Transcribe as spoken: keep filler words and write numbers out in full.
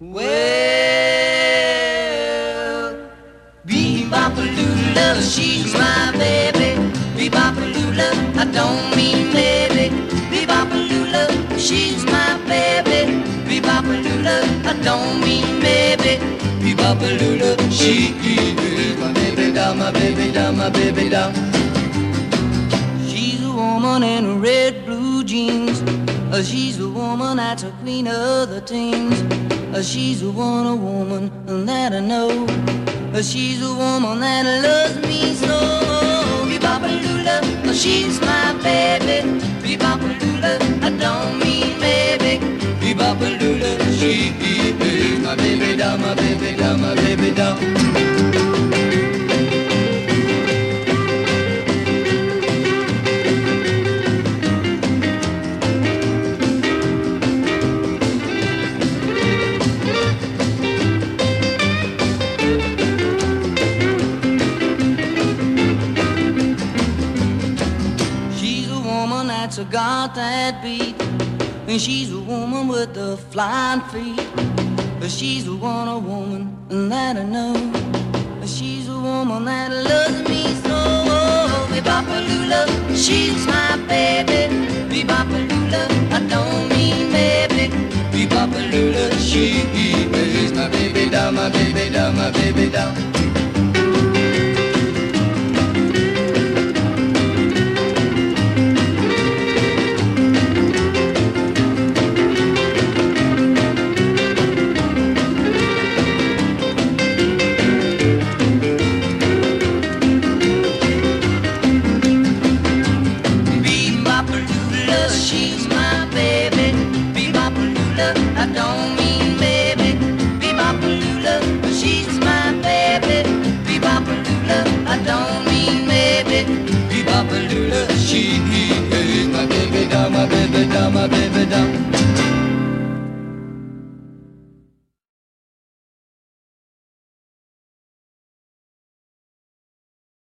Well, bebop-a-lula, she's my baby. Bebop-a-lula, I don't mean maybe. Bebop-a-lula, she's my baby. Bebop-a-lula, I don't mean maybe. Bebop-a-lula, she is my baby doll, my baby doll, my baby doll. She's a woman in red blue jeans. Uh, she's a woman that's a queen of the teens. Uh, she's a one, a woman that I know. Uh, she's a woman that loves me so. Bebop-a-lula, uh, she's my baby. Bebop-a-lula, I don't mean maybe. Bebop-a-lula, she is my baby doll, my baby doll, my baby doll. That's a got that beat, and she's a woman with the flying feet. But she's the one, a woman that I know. She's a woman that loves me so. Bebop-a-lula, she's my baby. Bebop-a-lula, I don't mean maybe. Bebop-a-lula, she is my baby doll, my baby doll, my baby doll. She's my baby, bebop-a-lula, I don't